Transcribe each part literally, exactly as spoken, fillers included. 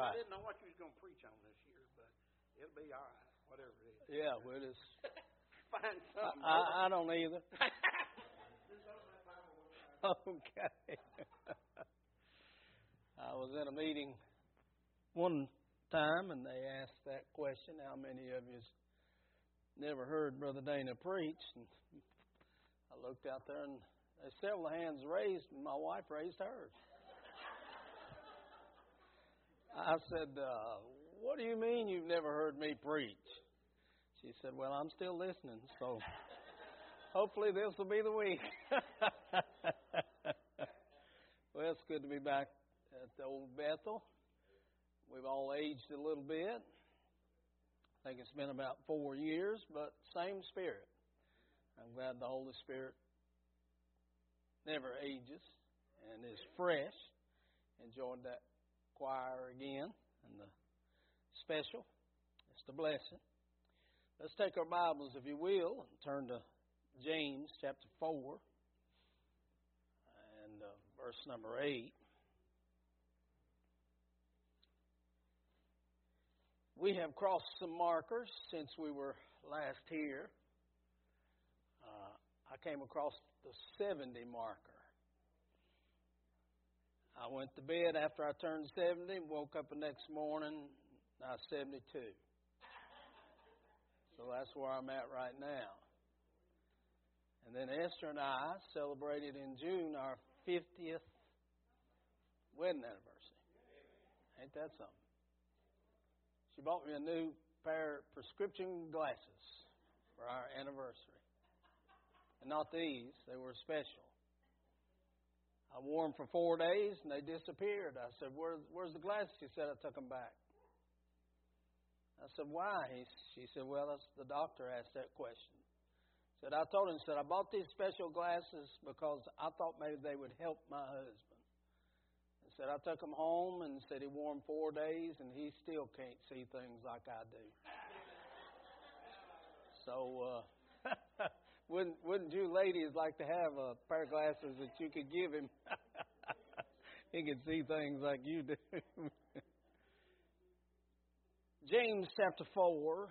Right. I didn't know what you was going to preach on this year, but it'll be all right, whatever it is. Yeah, well, it's... Find something. I, I don't either. Okay. I was in a meeting one time, and they asked that question, how many of you never heard Brother Dana preach? And I looked out there, and there's several hands raised, and my wife raised hers. I said, uh, what do you mean you've never heard me preach? She said, well, I'm still listening, so hopefully this will be the week. Well, it's good to be back at the old Bethel. We've all aged a little bit. I think it's been about four years, but same Spirit. I'm glad the Holy Spirit never ages and is fresh. Enjoyed that choir again and the special. It's the blessing. Let's take our Bibles, if you will, and turn to James chapter four and uh, verse number eight. We have crossed some markers since we were last here. Uh, I came across the seventy marker. I went to bed after I turned seventy, woke up the next morning, I was seventy-two. So that's where I'm at right now. And then Esther and I celebrated in June our fiftieth wedding anniversary. Ain't that something? She bought me a new pair of prescription glasses for our anniversary. And not these, they were special. I wore them for four days and they disappeared. I said, Where, where's the glasses? She said, I took them back. I said, why? He, she said, well, that's, the doctor asked that question. I said, I told him, said, I bought these special glasses because I thought maybe they would help my husband. I said, I took them home and said he wore them four days and he still can't see things like I do. So, uh, wouldn't, wouldn't you ladies like to have a pair of glasses that you could give him? He can see things like you do. James chapter four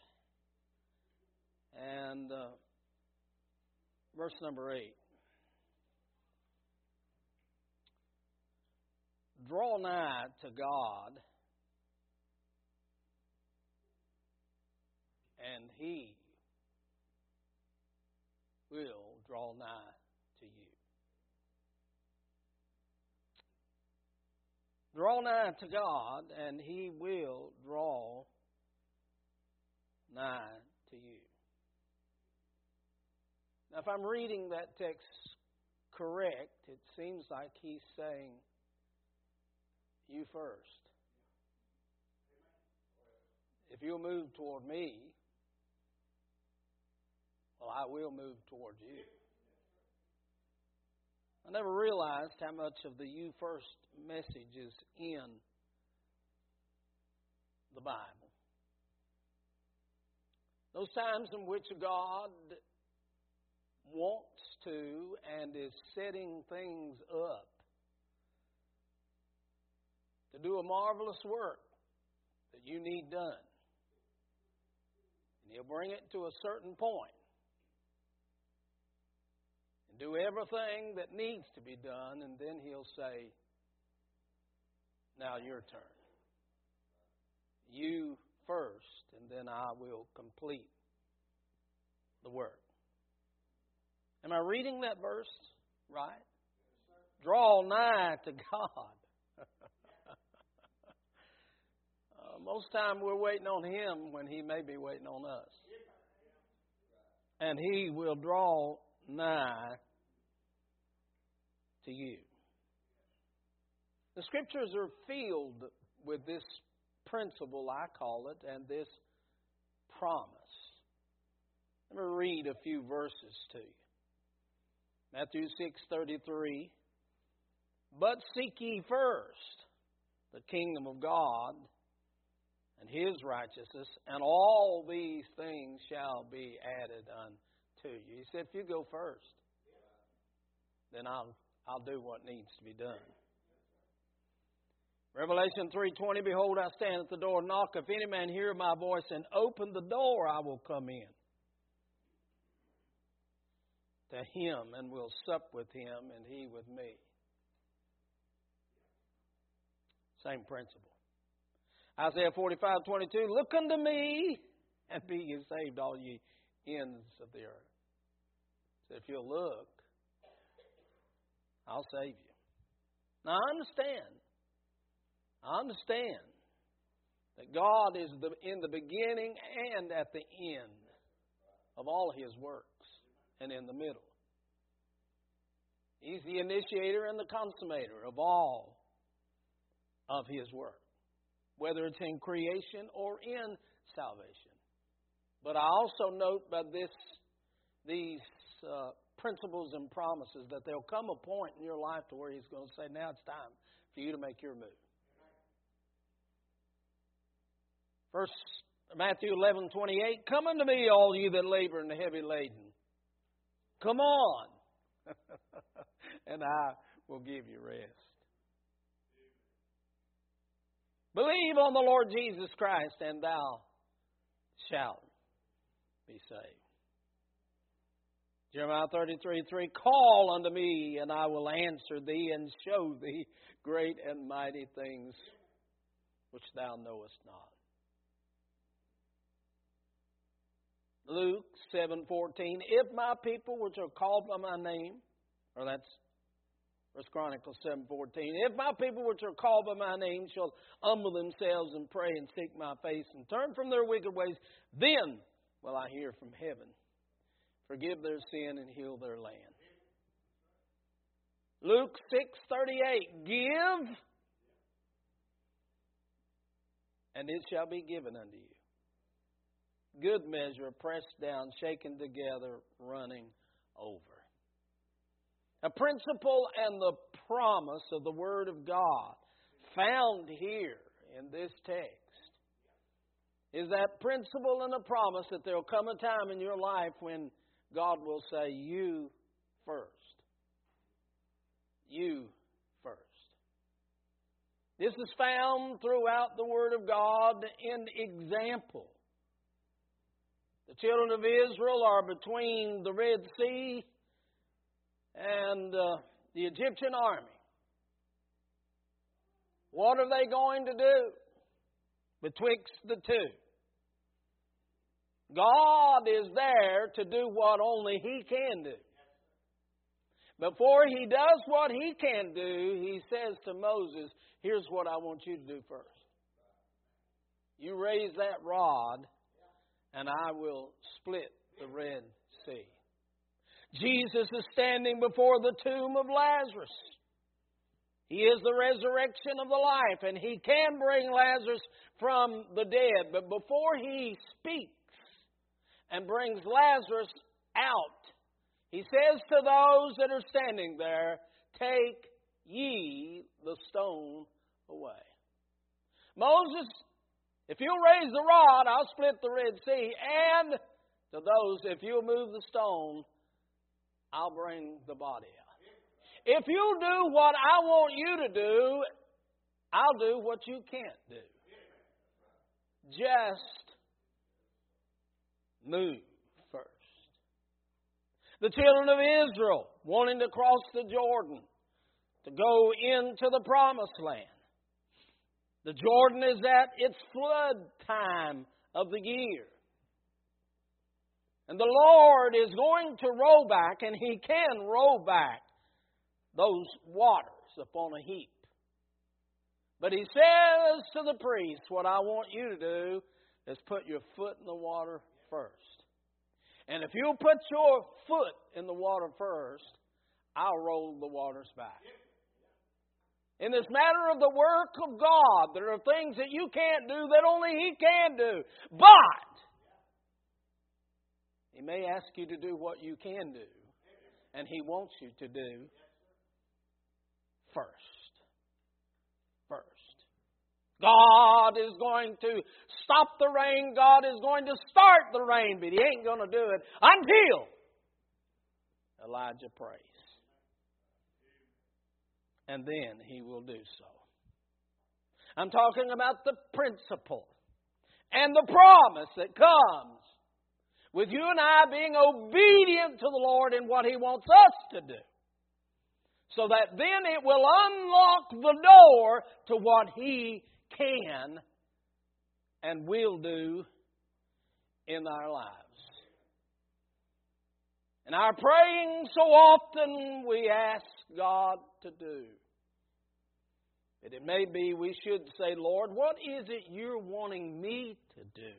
and uh, verse number eight. Draw nigh to God, and He will draw nigh to you. Draw nigh to God, and He will draw nigh to you. Now, if I'm reading that text correct, it seems like He's saying, you first. If you'll move toward me, well, I will move toward you. I never realized how much of the you first message is in the Bible. Those times in which God wants to and is setting things up to do a marvelous work that you need done. And He'll bring it to a certain point and do everything that needs to be done, and then He'll say, now your turn. You first, and then I will complete the work. Am I reading that verse right? Draw nigh to God. uh, most time we're waiting on Him when He may be waiting on us. And He will draw nigh to you. The Scriptures are filled with this principle, I call it, and this promise. Let me read a few verses to you. Matthew six thirty-three. But seek ye first the kingdom of God and His righteousness, and all these things shall be added unto you. He said, if you go first, then I'll I'll do what needs to be done. Revelation three twenty, behold, I stand at the door and knock. If any man hear my voice and open the door, I will come in to him and will sup with him and he with me. Same principle. Isaiah forty-five twenty-two, look unto me and be ye saved, all ye ends of the earth. So if you'll look, I'll save you. Now I understand. I understand that God is the, in the beginning and at the end of all His works and in the middle. He's the initiator and the consummator of all of His work, whether it's in creation or in salvation. But I also note by this, these uh, principles and promises that there'll come a point in your life to where He's going to say, now it's time for you to make your move. First Matthew eleven twenty-eight, come unto me, all you that labor and are heavy laden. Come on, and I will give you rest. Believe on the Lord Jesus Christ, and thou shalt be saved. Jeremiah thirty-three three, call unto me, and I will answer thee, and show thee great and mighty things which thou knowest not. Luke seven fourteen, if my people which are called by my name, or that's First Chronicles seven fourteen, if my people which are called by my name shall humble themselves and pray and seek my face and turn from their wicked ways, then will I hear from heaven, forgive their sin and heal their land. Luke six thirty-eight, give, and it shall be given unto you. Good measure, pressed down, shaken together, running over. A principle and the promise of the Word of God found here in this text is that principle and the promise that there will come a time in your life when God will say, you first. You first. This is found throughout the Word of God in example. The children of Israel are between the Red Sea and uh, the Egyptian army. What are they going to do betwixt the two? God is there to do what only He can do. Before He does what He can do, He says to Moses, here's what I want you to do first. You raise that rod, and I will split the Red Sea. Jesus is standing before the tomb of Lazarus. He is the resurrection of the life, and He can bring Lazarus from the dead. But before He speaks and brings Lazarus out, He says to those that are standing there, take ye the stone away. Moses, if you'll raise the rod, I'll split the Red Sea. And to those, if you'll move the stone, I'll bring the body out. If you'll do what I want you to do, I'll do what you can't do. Just move first. The children of Israel wanting to cross the Jordan to go into the promised land. The Jordan is at its flood time of the year. And the Lord is going to roll back, and He can roll back those waters upon a heap. But He says to the priest, what I want you to do is put your foot in the water first. And if you'll put your foot in the water first, I'll roll the waters back. In this matter of the work of God, there are things that you can't do that only He can do. But He may ask you to do what you can do, and He wants you to do first. First. God is going to stop the rain. God is going to start the rain, but He ain't going to do it until Elijah prays. And then He will do so. I'm talking about the principle and the promise that comes with you and I being obedient to the Lord in what He wants us to do. So that then it will unlock the door to what He can and will do in our lives. In our praying, so often we ask God to do. But it may be we should say, Lord, what is it You're wanting me to do?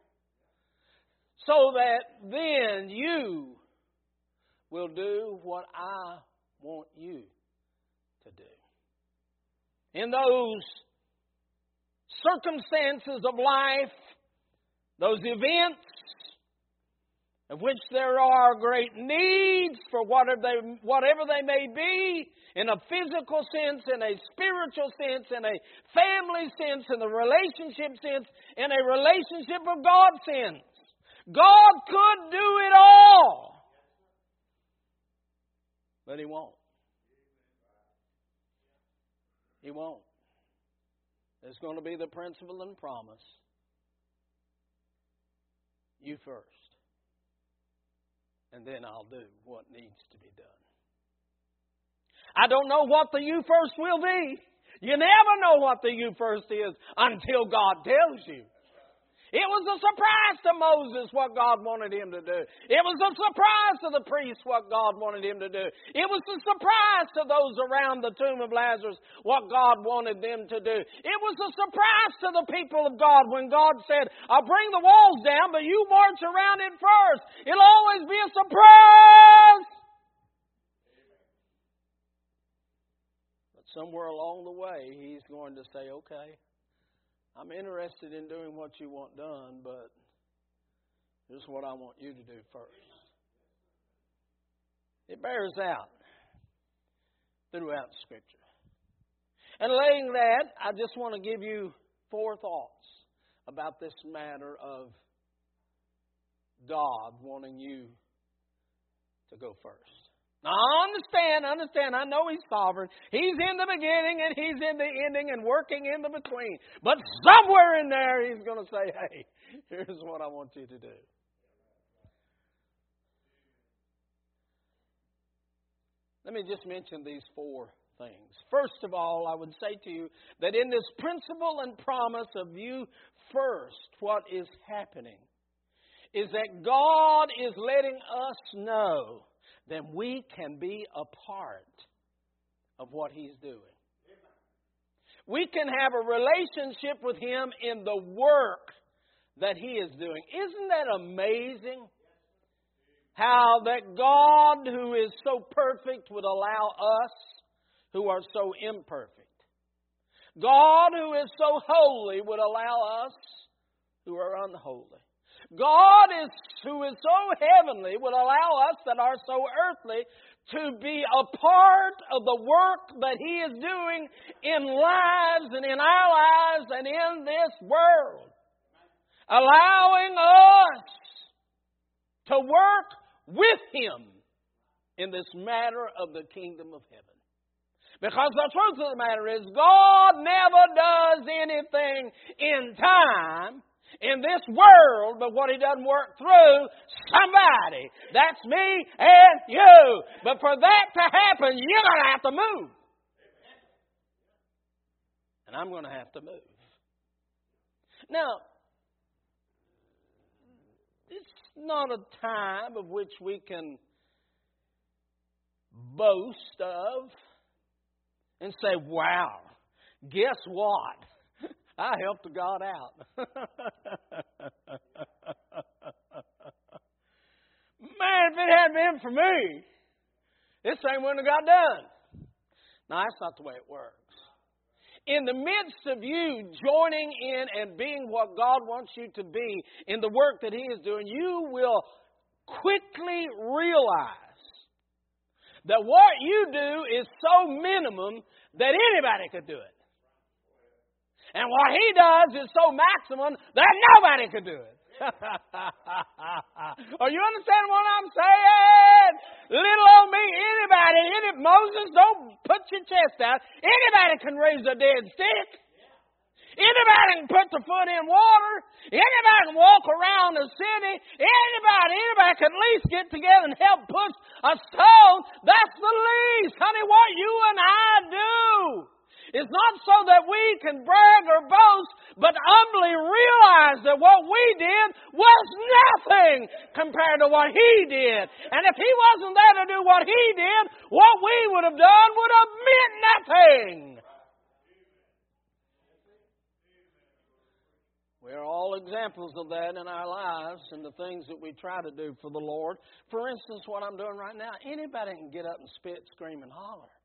So that then You will do what I want You to do. In those circumstances of life, those events of which there are great needs for whatever they, whatever they may be, in a physical sense, in a spiritual sense, in a family sense, in a relationship sense, in a relationship of God sense. God could do it all. But He won't. He won't. There's going to be the principle and promise. You first. And then I'll do what needs to be done. I don't know what the you first will be. You never know what the you first is until God tells you. It was a surprise to Moses what God wanted him to do. It was a surprise to the priests what God wanted him to do. It was a surprise to those around the tomb of Lazarus what God wanted them to do. It was a surprise to the people of God when God said, I'll bring the walls down, but you march around it first. It'll always be a surprise. But somewhere along the way, He's going to say, okay, I'm interested in doing what you want done, but here's what I want you to do first. It bears out throughout Scripture. And laying that, I just want to give you four thoughts about this matter of God wanting you to go first. Now, I understand, understand. I know He's sovereign. He's in the beginning and He's in the ending and working in the between. But somewhere in there He's going to say, hey, here's what I want you to do. Let me just mention these four things. First of all, I would say to you that in this principle and promise of you first, what is happening is that God is letting us know then we can be a part of what He's doing. We can have a relationship with Him in the work that He is doing. Isn't that amazing? How that God, who is so perfect, would allow us who are so imperfect. God, who is so holy, would allow us who are unholy. God, is, who is so heavenly, would allow us that are so earthly to be a part of the work that He is doing in lives and in our lives and in this world. Allowing us to work with Him in this matter of the kingdom of heaven. Because the truth of the matter is, God never does anything in time in this world, but what He doesn't work through somebody. That's me and you. But for that to happen, you're going to have to move. And I'm going to have to move. Now, it's not a time of which we can boast of and say, wow, guess what? I helped God out. Man, if it hadn't been for me, this thing wouldn't have got done. No, that's not the way it works. In the midst of you joining in and being what God wants you to be in the work that He is doing, you will quickly realize that what you do is so minimum that anybody could do it. And what He does is so maximum that nobody could do it. Are you understanding what I'm saying? Little old me, anybody, any, Moses, don't put your chest out. Anybody can raise a dead stick. Anybody can put their foot in water. Anybody can walk around the city. Anybody, anybody can at least get together and help push a stone. That's the least, honey, what you and I do. It's not so that we can brag or boast, but humbly realize that what we did was nothing compared to what He did. And if He wasn't there to do what He did, what we would have done would have meant nothing. We're all examples of that in our lives and the things that we try to do for the Lord. For instance, what I'm doing right now, anybody can get up and spit, scream, and holler.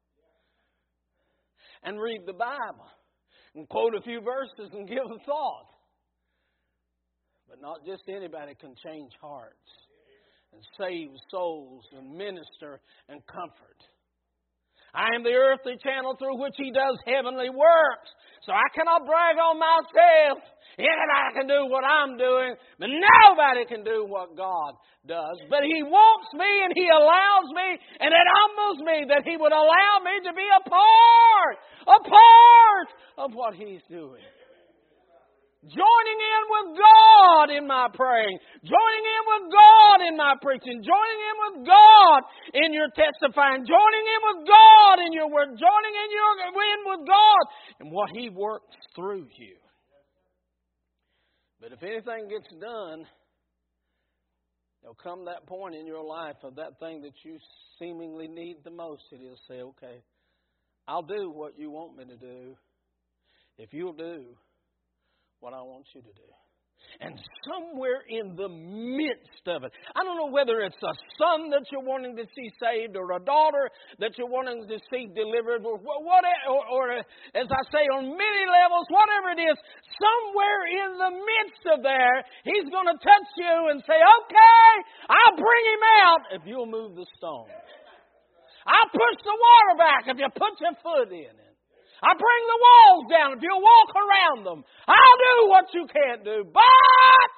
And read the Bible. And quote a few verses and give a thought. But not just anybody can change hearts. And save souls and minister and comfort. I am the earthly channel through which He does heavenly works. So I cannot brag on myself. Anybody can do what I'm doing, but nobody can do what God does. But He wants me and He allows me, and it humbles me that He would allow me to be a part, a part of what He's doing. Joining in with God in my praying. Joining in with God in my preaching. Joining in with God in your testifying. Joining in with God in your word. Joining in your in with God in what He works through you. But if anything gets done, there'll come that point in your life of that thing that you seemingly need the most. It is say, okay, I'll do what you want me to do if you'll do what I want you to do. And somewhere in the midst of it, I don't know whether it's a son that you're wanting to see saved or a daughter that you're wanting to see delivered or what, or, or as I say, on many levels, whatever it is, somewhere in the midst of there, He's going to touch you and say, okay, I'll bring him out if you'll move the stone. I'll push the water back if you put your foot in it. I'll bring the walls down if you'll walk around them. I'll do what you can't do. But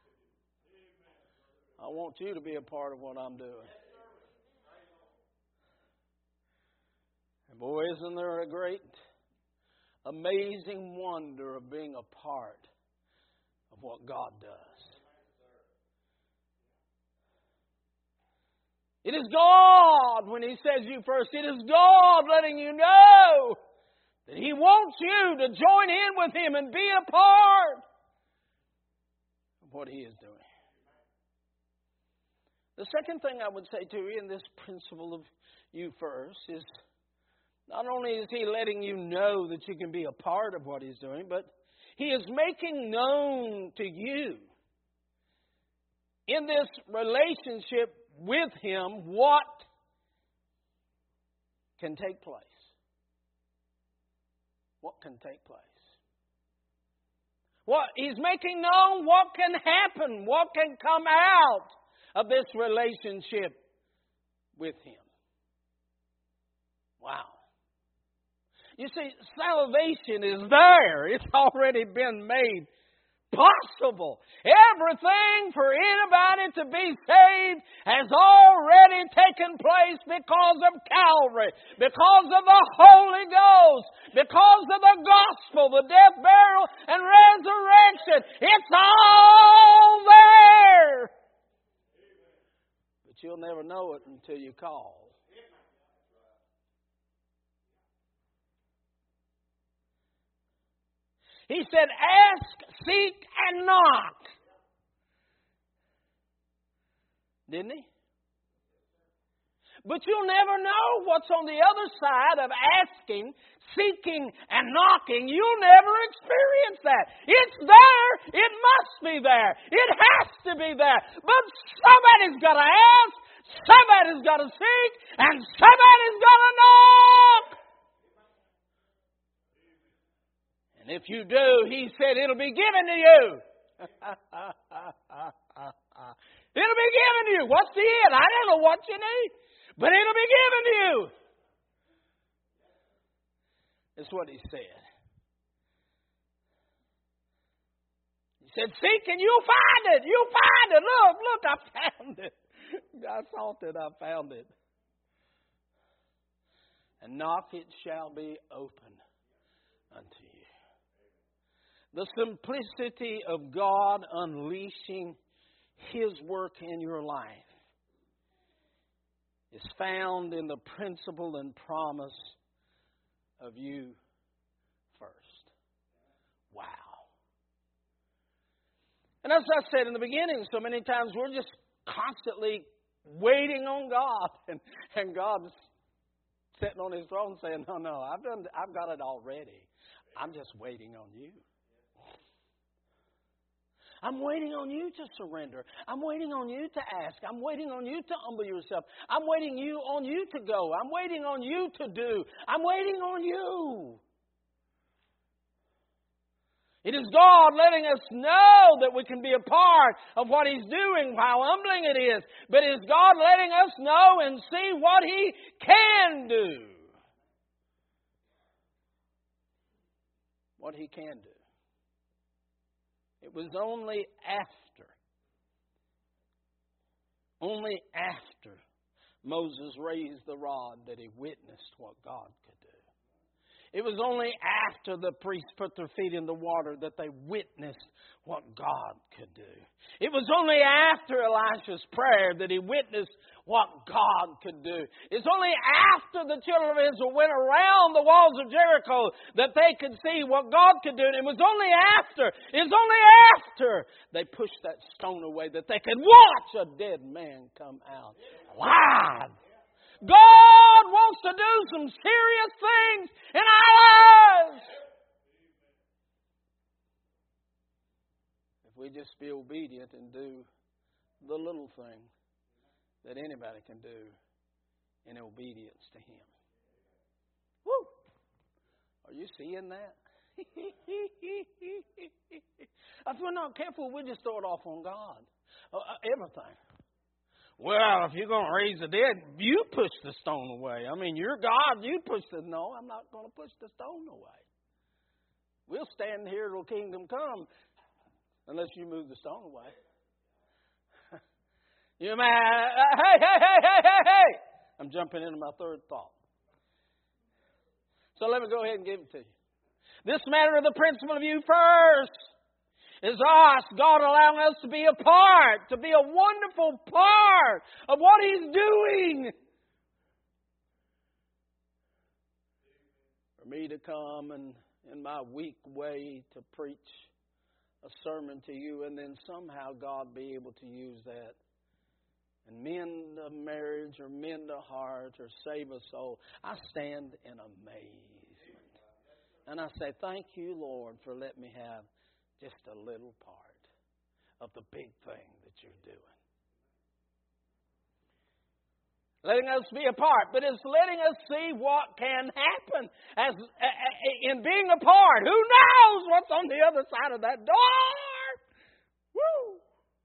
I want you to be a part of what I'm doing. And boy, isn't there a great, amazing wonder of being a part of what God does. It is God, when He says you first, it is God letting you know that He wants you to join in with Him and be a part of what He is doing. The second thing I would say to you in this principle of you first is not only is He letting you know that you can be a part of what He's doing, but He is making known to you in this relationship with Him what can take place. What can take place? What He's making known what can happen, what can come out of this relationship with Him. Wow. You see, salvation is there. It's already been made possible. Everything for anybody to be saved has already taken place because of Calvary, because of the Holy Ghost, because of the gospel, the death, burial, and resurrection. It's all there. But you'll never know it until you call. He said, ask, seek, and knock. Didn't He? But you'll never know what's on the other side of asking, seeking, and knocking. You'll never experience that. It's there. It must be there. It has to be there. But somebody's got to ask, somebody's got to seek, and somebody's got to knock. And if you do, He said, it'll be given to you. It'll be given to you. What's the end? I don't know what you need, but it'll be given to you. That's what He said. He said, seek and you'll find it. You'll find it. Look, look, I found it. I thought that I found it. And knock, it shall be open unto you. The simplicity of God unleashing His work in your life is found in the principle and promise of you first. Wow. And as I said in the beginning, so many times we're just constantly waiting on God, and, and God's sitting on His throne saying, no, no, I've done, I've got it already. I'm just waiting on you. I'm waiting on you to surrender. I'm waiting on you to ask. I'm waiting on you to humble yourself. I'm waiting you on you to go. I'm waiting on you to do. I'm waiting on you. It is God letting us know that we can be a part of what He's doing, how humbling it is. But it is God letting us know and see what He can do. What He can do. It was only after, only after Moses raised the rod that he witnessed what God could do. It was only after the priests put their feet in the water that they witnessed what God could do. It was only after Elisha's prayer that he witnessed what God could do. It's only after the children of Israel went around the walls of Jericho that they could see what God could do. And it was only after, it was only after they pushed that stone away that they could watch a dead man come out alive. God wants to do some serious things in our lives. If we just be obedient and do the little thing that anybody can do in obedience to Him. Woo! Are you seeing that? If we're not careful, we just throw it off on God. Uh, everything. Well, if you're going to raise the dead, you push the stone away. I mean, you're God. You push the... No, I'm not going to push the stone away. We'll stand here till kingdom come unless you move the stone away. You man, hey, hey, hey, hey, hey, hey. I'm jumping into my third thought. So let me go ahead and give it to you. This matter of the principle of you first is us, God allowing us to be a part, to be a wonderful part of what He's doing. For me to come and in my weak way to preach a sermon to you and then somehow God be able to use that and mend a marriage or mend a heart or save a soul, I stand in amazement. And I say, thank you, Lord, for letting me have just a little part of the big thing that you're doing. Letting us be a part, but it's letting us see what can happen as in being a part. Who knows what's on the other side of that door? Woo!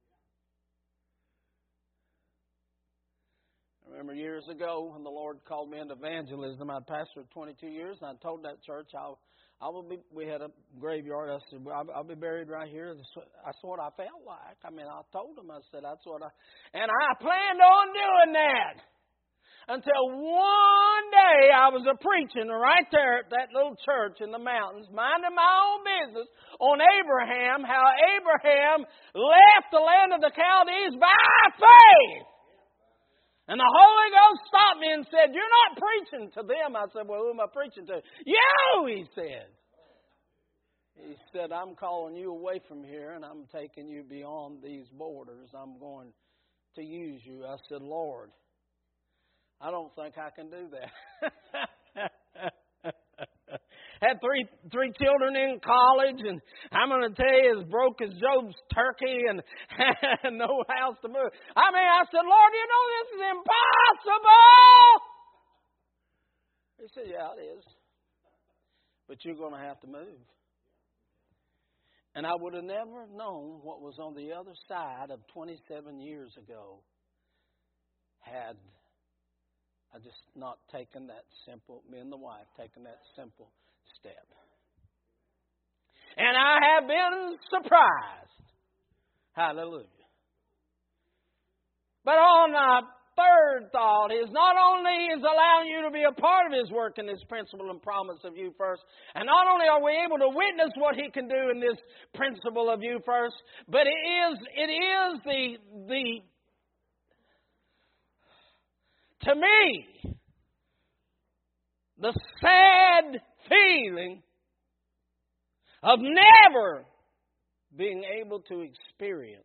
I remember years ago when the Lord called me into evangelism. I pastored twenty-two years, and I told that church I'll I will be. We had a graveyard. I said, well, I'll, I'll be buried right here. That's what I felt like. I mean, I told them. I said, that's what I. And I planned on doing that until one day I was a preaching right there at that little church in the mountains, minding my own business on Abraham. How Abraham left the land of the Chaldees by faith. And the Holy Ghost stopped me and said, you're not preaching to them. I said, well, who am I preaching to? You, he said. He said, I'm calling you away from here and I'm taking you beyond these borders. I'm going to use you. I said, Lord, I don't think I can do that. Had three three children in college, and I'm going to tell you, as broke as Job's turkey, and, and no house to move. I mean, I said, Lord, you know this is impossible. He said, yeah, it is. But you're going to have to move. And I would have never known what was on the other side of twenty-seven years ago had I just not taken that simple, me and the wife, taken that simple step. And I have been surprised. Hallelujah. But on uh, third thought is not only is allowing you to be a part of His work in this principle and promise of you first, and not only are we able to witness what He can do in this principle of you first, but it is it is the the to me the sad feeling of never being able to experience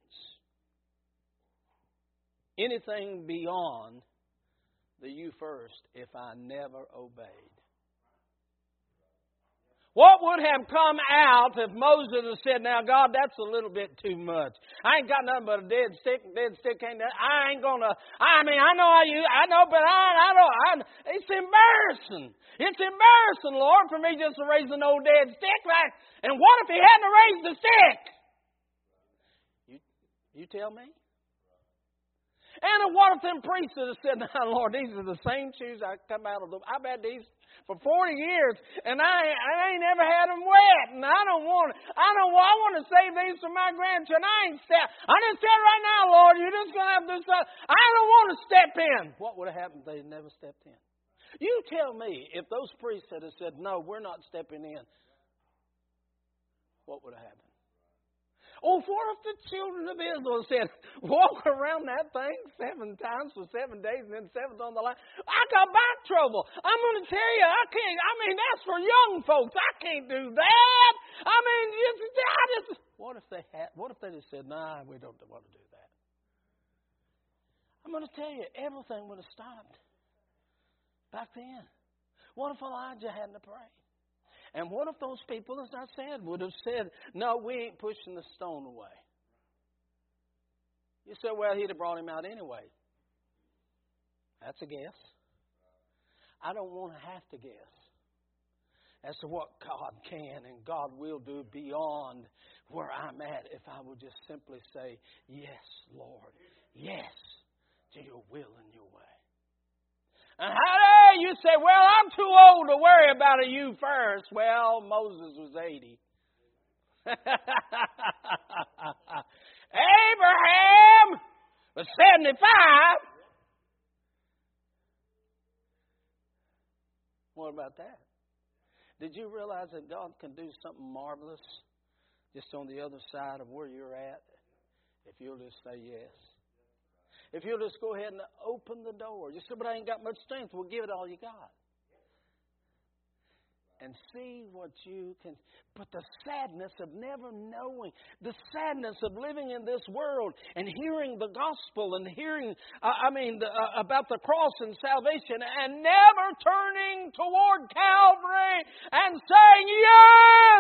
anything beyond the you first if I never obeyed. What would have come out if Moses had said, now God, that's a little bit too much. I ain't got nothing but a dead stick. Dead stick ain't that. I ain't gonna, I mean, I know how you, I know, but I, I don't, I, it's embarrassing. It's embarrassing, Lord, for me just to raise an old dead stick. Right? And what if He hadn't raised the stick? You, you tell me. And what if them priests had said, now, Lord, these are the same shoes I come out of them. I've had these for forty years, and I, I ain't never had them wet, and I don't want I don't I want to save these for my grandchildren. I ain't step. I didn't say right now, Lord, you're just going to have to do something. I don't want to step in. What would have happened if they had never stepped in? You tell me, if those priests had said, no, we're not stepping in, what would have happened? Oh, what if the children of Israel said, walk around that thing seven times for seven days and then seventh on the line? I got back trouble. I'm going to tell you, I can't. I mean, that's for young folks. I can't do that. I mean, just, I just. What if they had? What if they just said, nah, we don't want to do that? I'm going to tell you, everything would have stopped back then. What if Elijah hadn't prayed? And what if those people, as I said, would have said, no, we ain't pushing the stone away? You say, well, he'd have brought him out anyway. That's a guess. I don't want to have to guess as to what God can and God will do beyond where I'm at if I would just simply say, yes, Lord, yes to your will and your way. And how dare you say, well, I'm too old to worry about it, you first. Well, Moses was eighty. Abraham was seventy-five. What about that? Did you realize that God can do something marvelous just on the other side of where you're at if you'll just say yes? If you'll just go ahead and open the door. You say, but I ain't got much strength. Well, give it all you got. And see what you can. But the sadness of never knowing, the sadness of living in this world and hearing the gospel and hearing, uh, I mean, the, uh, about the cross and salvation and never turning toward Calvary and saying, yes!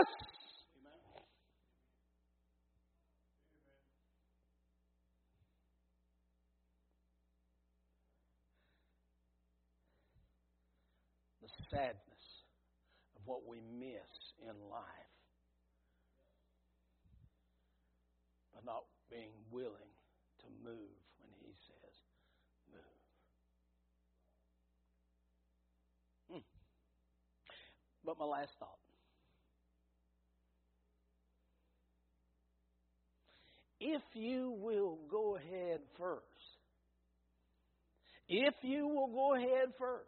Sadness of what we miss in life by not being willing to move when He says move. Hmm. But my last thought. If you will go ahead first, if you will go ahead first,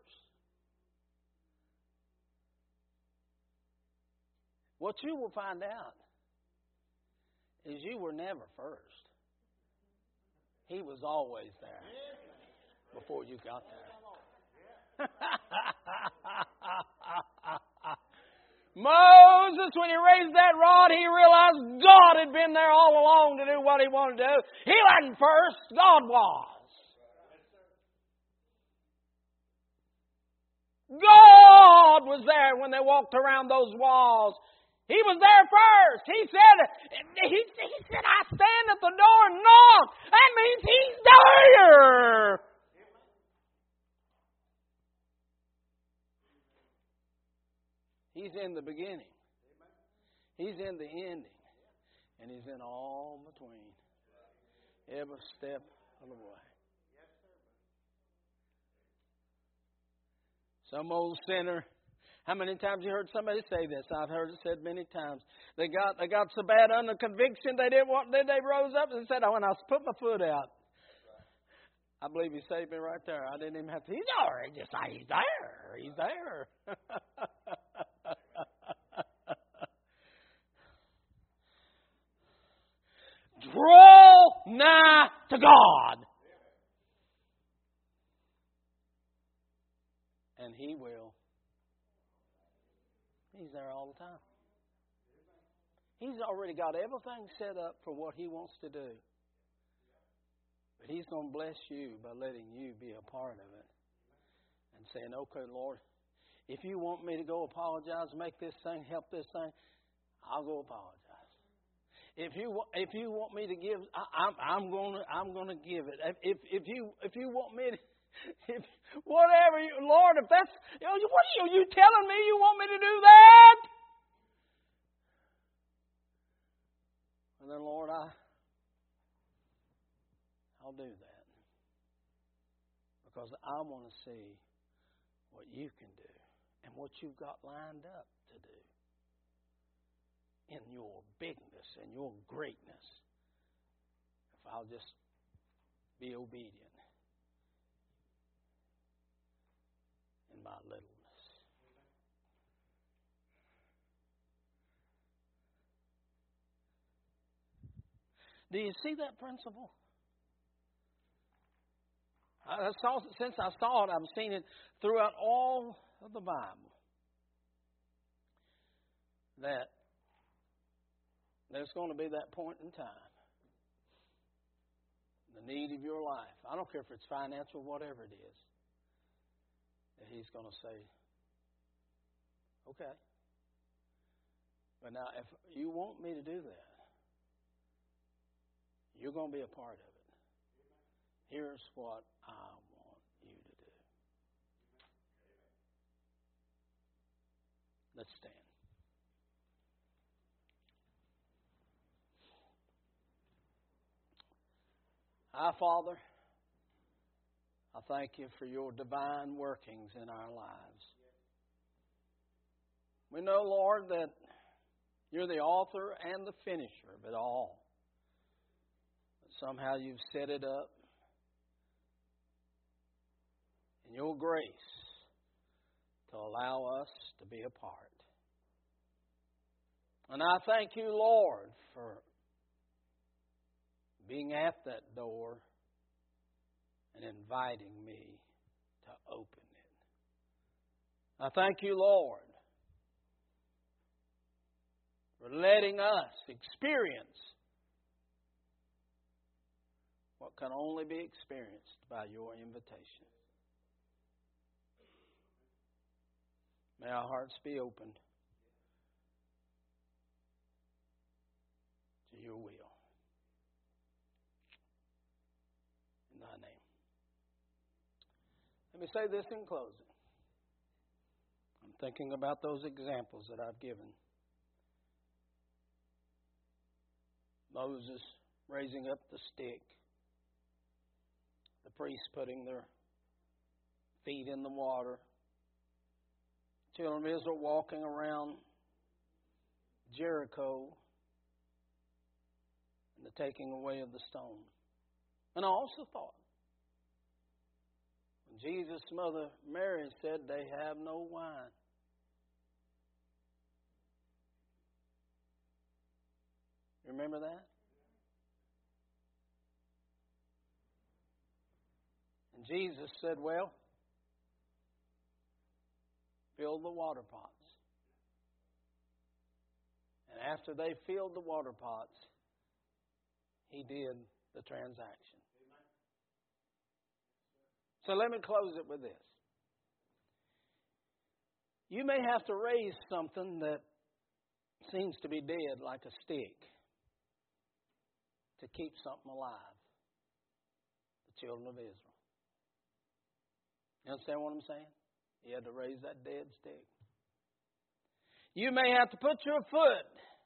what you will find out is you were never first. He was always there before you got there. Moses, when he raised that rod, he realized God had been there all along to do what He wanted to do. He wasn't first. God was. God was there when they walked around those walls. He was there first. He said, he, he said, I stand at the door and knock. That means He's there. He's in the beginning. He's in the ending. And He's in all between. Every step of the way. Some old sinner. How many times you heard somebody say this? I've heard it said many times. They got they got so bad under conviction they didn't want. Then they rose up and said, "Oh, when I put my foot out, I believe He saved me right there. I didn't even have to. He's already just say He's there. He's there. Draw nigh to God. And He will. He's there all the time. He's already got everything set up for what He wants to do. But He's going to bless you by letting you be a part of it. And saying, okay, Lord, if you want me to go apologize, make this thing, help this thing, I'll go apologize. If you if you want me to give, I, I'm I'm going to I'm going to give it. If if you if you want me to, if whatever, you, Lord, if that's, you know, what are you, are you telling me you want me to do that? And then, Lord, I I'll do that because I want to see what you can do and what you've got lined up to do in your bigness and your greatness. If I'll just be obedient in my littleness. Do you see that principle? I saw, since I saw it, I've seen it throughout all of the Bible. That there's going to be that point in time. The need of your life. I don't care if it's financial, whatever it is. That He's going to say, okay. But now, if you want me to do that, you're going to be a part of it. Here's what I want you to do. Let's stand. Our Father, I thank you for your divine workings in our lives. We know, Lord, that you're the author and the finisher of it all. But somehow you've set it up in your grace to allow us to be a part. And I thank you, Lord, for being at that door and inviting me to open it. I thank you, Lord, for letting us experience what can only be experienced by your invitation. May our hearts be opened to your will. In thy name. Let me say this in closing. I'm thinking about those examples that I've given. Moses raising up the stick. The priests putting their feet in the water. Children of Israel walking around Jericho and the taking away of the stone. And I also thought, when Jesus' mother Mary said they have no wine, you remember that? And Jesus said, well, fill the water pots. And after they filled the water pots, He did the transaction. So let me close it with this. You may have to raise something that seems to be dead, like a stick, to keep something alive. The children of Israel. You understand what I'm saying? He had to raise that dead stick. You may have to put your foot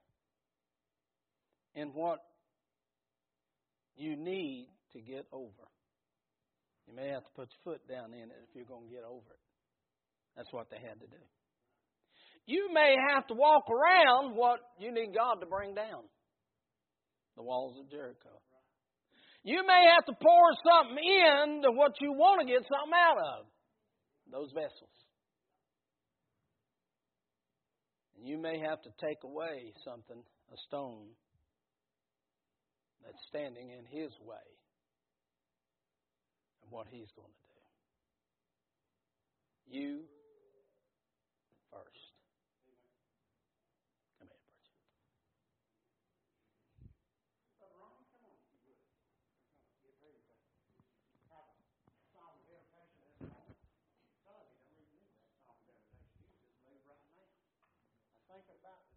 in what you need to get over. You may have to put your foot down in it if you're going to get over it. That's what they had to do. You may have to walk around what you need God to bring down. The walls of Jericho. You may have to pour something in to what you want to get something out of those vessels. And you may have to take away something, a stone, that's standing in His way of what He's going to do. You first. Come here, Bridget. Brother Ron, come on, if you would. Get ready to have a song of dedication this morning. Some of you don't even need that song of dedication. You just move right now. I think about